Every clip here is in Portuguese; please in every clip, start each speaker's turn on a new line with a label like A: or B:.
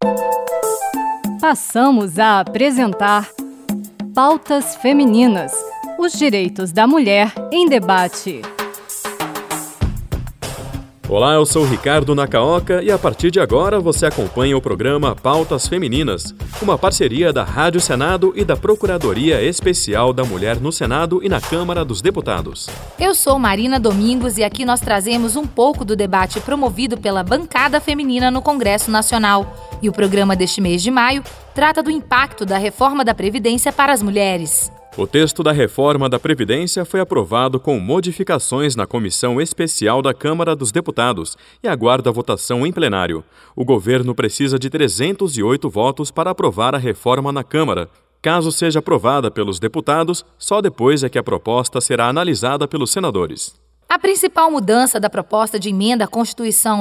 A: Passamos a apresentar Pautas Femininas, os direitos da mulher em debate.
B: Olá, eu sou o Ricardo Nakaoka e a partir de agora você acompanha o programa Pautas Femininas, uma parceria da Rádio Senado e da Procuradoria Especial da Mulher no Senado e na Câmara dos Deputados.
C: Eu sou Marina Domingos e aqui nós trazemos um pouco do debate promovido pela bancada feminina no Congresso Nacional. E o programa deste mês de maio trata do impacto da reforma da Previdência para as mulheres.
B: O texto da reforma da Previdência foi aprovado com modificações na Comissão Especial da Câmara dos Deputados e aguarda a votação em plenário. O governo precisa de 308 votos para aprovar a reforma na Câmara. Caso seja aprovada pelos deputados, só depois é que a proposta será analisada pelos senadores.
C: A principal mudança da proposta de emenda à Constituição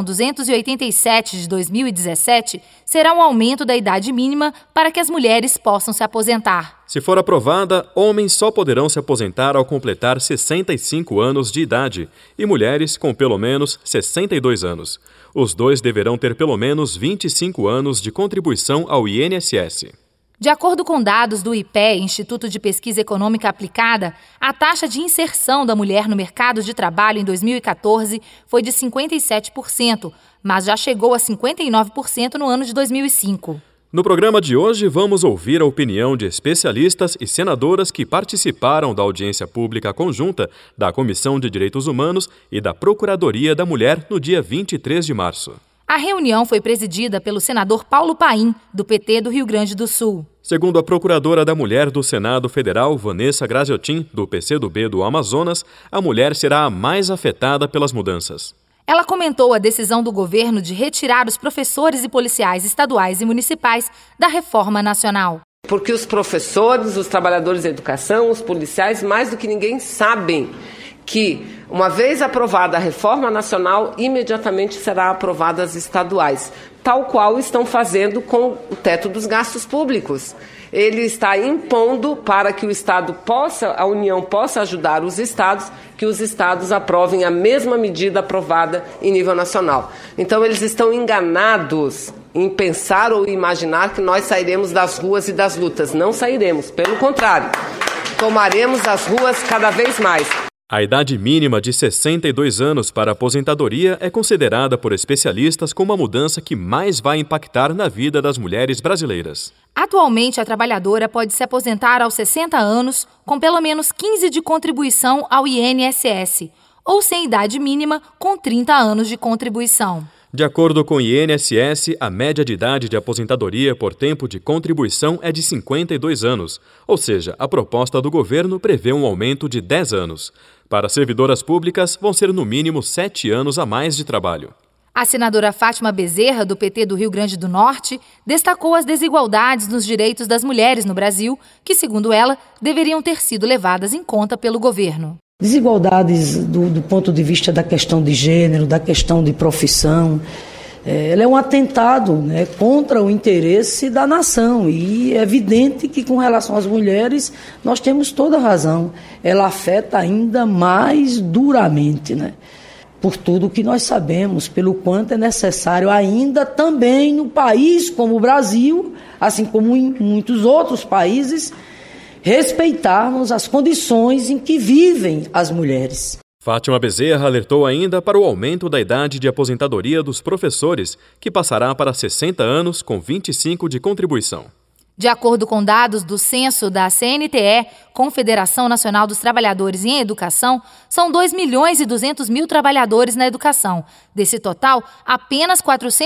C: 287 de 2017 será o aumento da idade mínima para que as mulheres possam se aposentar.
B: Se for aprovada, homens só poderão se aposentar ao completar 65 anos de idade e mulheres com pelo menos 62 anos. Os dois deverão ter pelo menos 25 anos de contribuição ao INSS.
C: De acordo com dados do IPE, Instituto de Pesquisa Econômica Aplicada, a taxa de inserção da mulher no mercado de trabalho em 2014 foi de 57%, mas já chegou a 59% no ano de 2005.
B: No programa de hoje, vamos ouvir a opinião de especialistas e senadoras que participaram da audiência pública conjunta da Comissão de Direitos Humanos e da Procuradoria da Mulher no dia 23 de março.
C: A reunião foi presidida pelo senador Paulo Paim, do PT do Rio Grande do Sul.
B: Segundo a Procuradora da Mulher do Senado Federal, Vanessa Graziotin, do PCdoB do Amazonas, a mulher será a mais afetada pelas mudanças.
C: Ela comentou a decisão do governo de retirar os professores e policiais estaduais e municipais da reforma nacional.
D: Porque os professores, os trabalhadores da educação, os policiais, mais do que ninguém sabem que, uma vez aprovada a reforma nacional, imediatamente será aprovada as estaduais, tal qual estão fazendo com o teto dos gastos públicos. Ele está impondo para que a União possa ajudar os estados, que os estados aprovem a mesma medida aprovada em nível nacional. Então, eles estão enganados em pensar ou imaginar que nós sairemos das ruas e das lutas. Não sairemos, pelo contrário, tomaremos as ruas cada vez mais.
B: A idade mínima de 62 anos para aposentadoria é considerada por especialistas como a mudança que mais vai impactar na vida das mulheres brasileiras.
C: Atualmente, a trabalhadora pode se aposentar aos 60 anos com pelo menos 15 de contribuição ao INSS, ou sem idade mínima com 30 anos de contribuição.
B: De acordo com o INSS, a média de idade de aposentadoria por tempo de contribuição é de 52 anos, ou seja, a proposta do governo prevê um aumento de 10 anos. Para servidoras públicas, vão ser no mínimo 7 anos a mais de trabalho.
C: A senadora Fátima Bezerra, do PT do Rio Grande do Norte, destacou as desigualdades nos direitos das mulheres no Brasil, que, segundo ela, deveriam ter sido levadas em conta pelo governo.
E: Desigualdades do ponto de vista da questão de gênero, da questão de profissão. Ela é um atentado, contra o interesse da nação e é evidente que com relação às mulheres nós temos toda a razão. Ela afeta ainda mais duramente, por tudo que nós sabemos, pelo quanto é necessário ainda também no país como o Brasil, assim como em muitos outros países, respeitarmos as condições em que vivem as mulheres.
B: Fátima Bezerra alertou ainda para o aumento da idade de aposentadoria dos professores, que passará para 60 anos com 25 de contribuição.
C: De acordo com dados do censo da CNTE, Confederação Nacional dos Trabalhadores em Educação, são 2.200.000 trabalhadores na educação. Desse total, apenas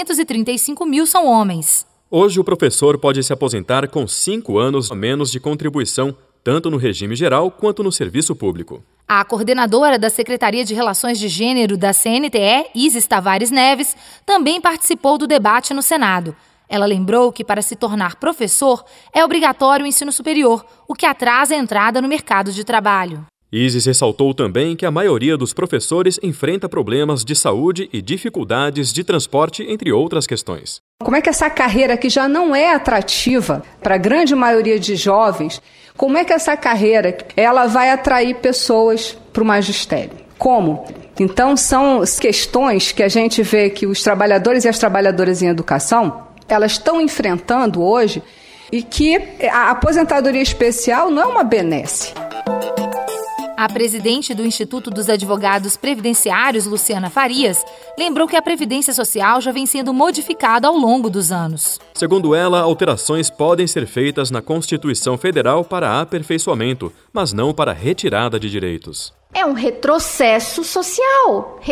C: 435 mil são homens.
B: Hoje, o professor pode se aposentar com 5 anos a menos de contribuição, tanto no regime geral quanto no serviço público.
C: A coordenadora da Secretaria de Relações de Gênero da CNTE, Isis Tavares Neves, também participou do debate no Senado. Ela lembrou que, para se tornar professor, é obrigatório o ensino superior, o que atrasa a entrada no mercado de trabalho.
B: Isis ressaltou também que a maioria dos professores enfrenta problemas de saúde e dificuldades de transporte, entre outras questões.
F: Como é que essa carreira que já não é atrativa para a grande maioria de jovens, como é que essa carreira ela vai atrair pessoas para o magistério? Como? Então, são questões que a gente vê que os trabalhadores e as trabalhadoras em educação elas estão enfrentando hoje e que a aposentadoria especial não é uma benesse.
C: A presidente do Instituto dos Advogados Previdenciários, Luciana Farias, lembrou que a Previdência Social já vem sendo modificada ao longo dos anos.
B: Segundo ela, alterações podem ser feitas na Constituição Federal para aperfeiçoamento, mas não para retirada de direitos.
G: É um retrocesso social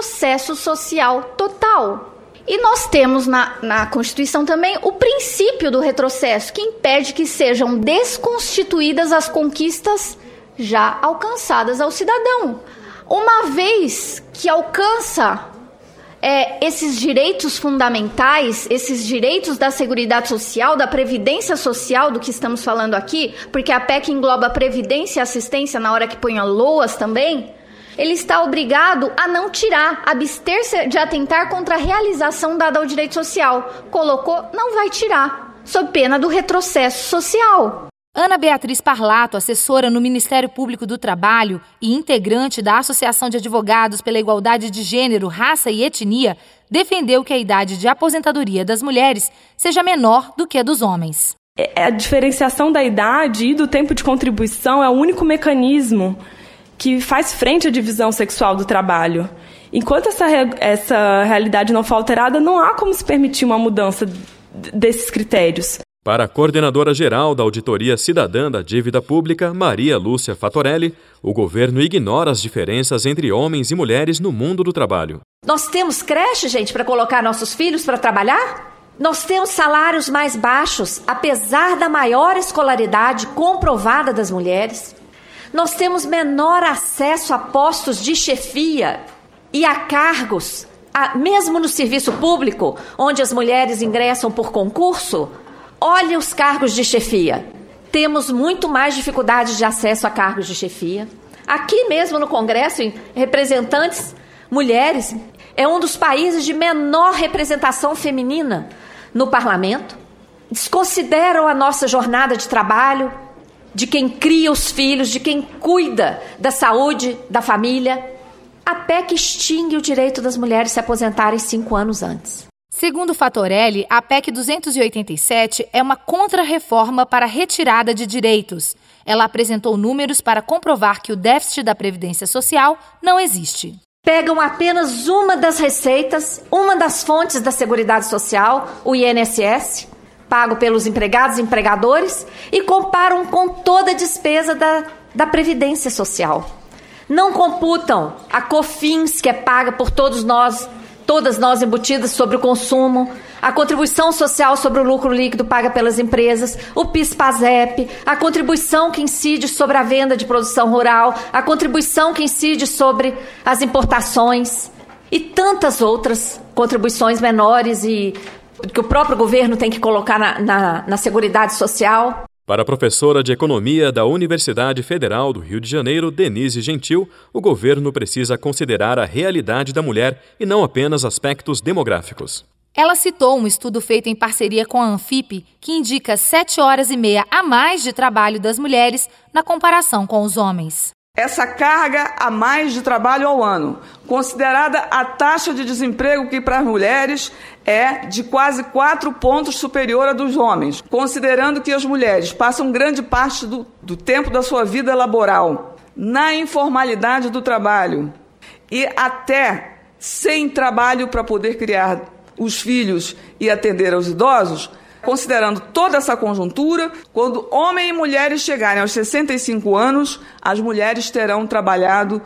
G: total. E nós temos na Constituição também o princípio do retrocesso, que impede que sejam desconstituídas as conquistas já alcançadas ao cidadão. Uma vez que alcança esses direitos fundamentais, esses direitos da Seguridade Social, da Previdência Social, do que estamos falando aqui, porque a PEC engloba previdência e assistência na hora que põe a LOAS também, ele está obrigado a não tirar, abster-se de atentar contra a realização dada ao direito social. Colocou, não vai tirar, sob pena do retrocesso social.
C: Ana Beatriz Parlato, assessora no Ministério Público do Trabalho e integrante da Associação de Advogados pela Igualdade de Gênero, Raça e Etnia, defendeu que a idade de aposentadoria das mulheres seja menor do que a dos homens.
H: A diferenciação da idade e do tempo de contribuição é o único mecanismo que faz frente à divisão sexual do trabalho. Enquanto essa realidade não for alterada, não há como se permitir uma mudança desses critérios.
B: Para a coordenadora-geral da Auditoria Cidadã da Dívida Pública, Maria Lúcia Fatorelli, o governo ignora as diferenças entre homens e mulheres no mundo do trabalho.
I: Nós temos creche, gente, para colocar nossos filhos para trabalhar? Nós temos salários mais baixos, apesar da maior escolaridade comprovada das mulheres. Nós temos menor acesso a postos de chefia e a cargos, mesmo no serviço público, onde as mulheres ingressam por concurso. Olha os cargos de chefia. Temos muito mais dificuldade de acesso a cargos de chefia. Aqui mesmo no Congresso, representantes mulheres, é um dos países de menor representação feminina no parlamento. Desconsideram a nossa jornada de trabalho, de quem cria os filhos, de quem cuida da saúde da família. A PEC extingue o direito das mulheres se aposentarem 5 anos antes.
C: Segundo Fatorelli, a PEC 287 é uma contra-reforma para retirada de direitos. Ela apresentou números para comprovar que o déficit da Previdência Social não existe.
I: Pegam apenas uma das receitas, uma das fontes da Seguridade Social, o INSS, pago pelos empregados e empregadores, e comparam com toda a despesa da Previdência Social. Não computam a COFINS, que é paga por todas nós embutidas sobre o consumo, a contribuição social sobre o lucro líquido paga pelas empresas, o PIS/PASEP, a contribuição que incide sobre a venda de produção rural, a contribuição que incide sobre as importações e tantas outras contribuições menores e que o próprio governo tem que colocar na Seguridade Social.
B: Para a professora de Economia da Universidade Federal do Rio de Janeiro, Denise Gentil, o governo precisa considerar a realidade da mulher e não apenas aspectos demográficos.
C: Ela citou um estudo feito em parceria com a Anfip que indica 7,5 horas a mais de trabalho das mulheres na comparação com os homens.
J: Essa carga a mais de trabalho ao ano, considerada a taxa de desemprego que para as mulheres é de quase 4 pontos superior à dos homens, considerando que as mulheres passam grande parte do tempo da sua vida laboral na informalidade do trabalho e até sem trabalho para poder criar os filhos e atender aos idosos. Considerando toda essa conjuntura, quando homens e mulheres chegarem aos 65 anos, as mulheres terão trabalhado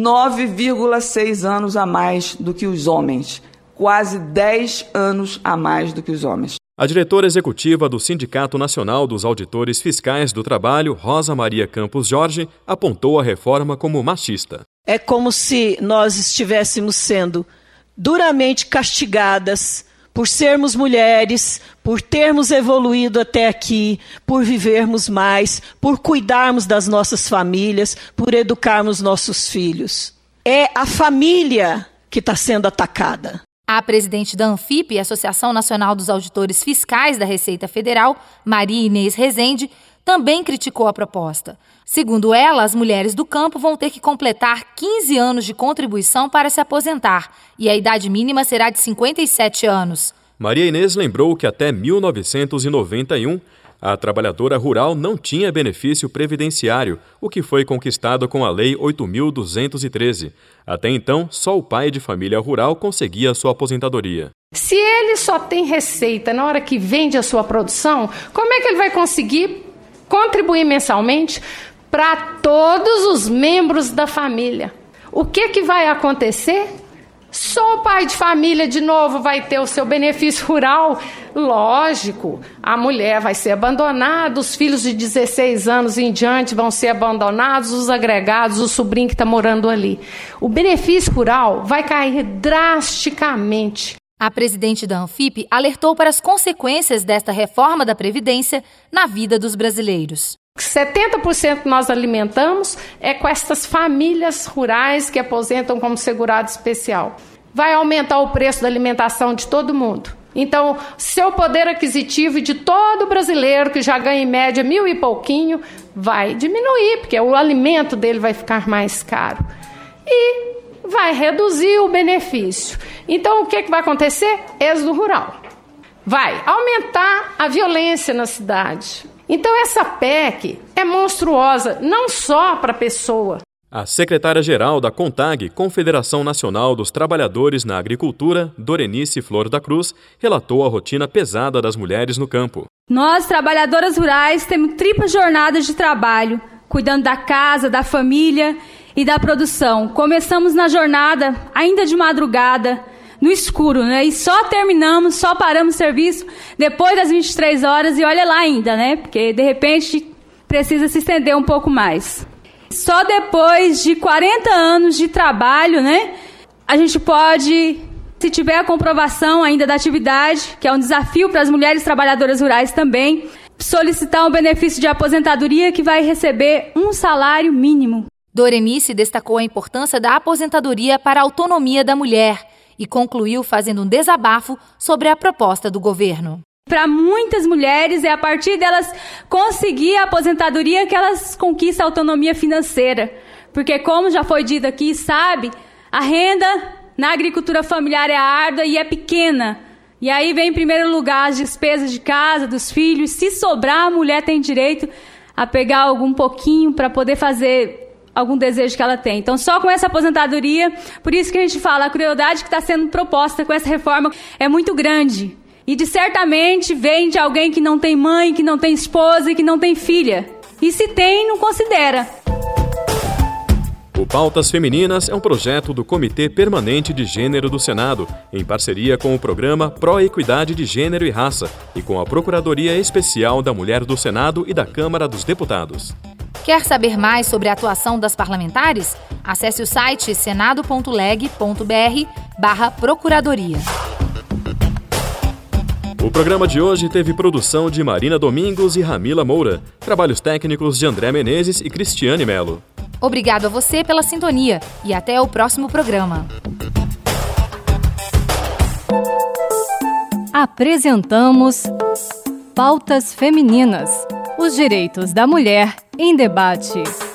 J: 9,6 anos a mais do que os homens. Quase 10 anos a mais do que os homens.
B: A diretora executiva do Sindicato Nacional dos Auditores Fiscais do Trabalho, Rosa Maria Campos Jorge, apontou a reforma como machista.
K: É como se nós estivéssemos sendo duramente castigadas por sermos mulheres, por termos evoluído até aqui, por vivermos mais, por cuidarmos das nossas famílias, por educarmos nossos filhos. É a família que está sendo atacada.
C: A presidente da Anfip, Associação Nacional dos Auditores Fiscais da Receita Federal, Maria Inês Rezende, também criticou a proposta. Segundo ela, as mulheres do campo vão ter que completar 15 anos de contribuição para se aposentar e a idade mínima será de 57 anos.
B: Maria Inês lembrou que até 1991, a trabalhadora rural não tinha benefício previdenciário, o que foi conquistado com a Lei 8.213. Até então, só o pai de família rural conseguia sua aposentadoria.
L: Se ele só tem receita na hora que vende a sua produção, como é que ele vai conseguir contribuir mensalmente para todos os membros da família? O que vai acontecer? Só o pai de família, de novo, vai ter o seu benefício rural. Lógico, a mulher vai ser abandonada, os filhos de 16 anos em diante vão ser abandonados, os agregados, o sobrinho que está morando ali. O benefício rural vai cair drasticamente.
C: A presidente da Anfip alertou para as consequências desta reforma da Previdência na vida dos brasileiros.
L: 70% que nós alimentamos é com essas famílias rurais que aposentam como segurado especial. Vai aumentar o preço da alimentação de todo mundo. Então, seu poder aquisitivo de todo brasileiro que já ganha em média 1.000 e pouquinho vai diminuir, porque o alimento dele vai ficar mais caro. E vai reduzir o benefício. Então, o que vai acontecer? Êxodo rural. Vai aumentar a violência na cidade. Então, essa PEC é monstruosa, não só para a pessoa.
B: A secretária-geral da CONTAG, Confederação Nacional dos Trabalhadores na Agricultura, Dorenice Flor da Cruz, relatou a rotina pesada das mulheres no campo.
M: Nós, trabalhadoras rurais, temos triplas jornadas de trabalho, cuidando da casa, da família e da produção. Começamos na jornada ainda de madrugada, no escuro, né? E só paramos o serviço depois das 23 horas e olha lá ainda, né? Porque, de repente, precisa se estender um pouco mais. Só depois de 40 anos de trabalho, né? A gente pode, se tiver a comprovação ainda da atividade, que é um desafio para as mulheres trabalhadoras rurais também, solicitar um benefício de aposentadoria que vai receber um salário mínimo.
C: Dorenice destacou a importância da aposentadoria para a autonomia da mulher e concluiu fazendo um desabafo sobre a proposta do governo.
M: Para muitas mulheres, é a partir delas conseguir a aposentadoria que elas conquistam a autonomia financeira. Porque, como já foi dito aqui, a renda na agricultura familiar é árdua e é pequena. E aí vem em primeiro lugar as despesas de casa, dos filhos. Se sobrar, a mulher tem direito a pegar algum pouquinho para poder fazer algum desejo que ela tem. Então, só com essa aposentadoria, por isso que a gente fala, a crueldade que está sendo proposta com essa reforma é muito grande. E, certamente, vem de alguém que não tem mãe, que não tem esposa e que não tem filha. E se tem, não considera.
B: O Pautas Femininas é um projeto do Comitê Permanente de Gênero do Senado, em parceria com o programa Pró-Equidade de Gênero e Raça e com a Procuradoria Especial da Mulher do Senado e da Câmara dos Deputados.
C: Quer saber mais sobre a atuação das parlamentares? Acesse o site senado.leg.br/procuradoria.
B: O programa de hoje teve produção de Marina Domingos e Ramila Moura, trabalhos técnicos de André Menezes e Cristiane Melo.
C: Obrigado a você pela sintonia e até o próximo programa.
A: Apresentamos Pautas Femininas, os direitos da mulher em debate.